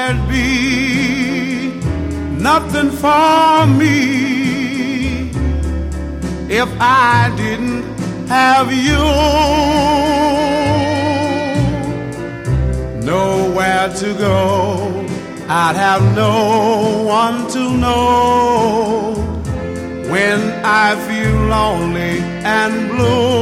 there'd be nothing for me if I didn't have you. Nowhere to go, I'd have no one to know when I feel lonely and blue.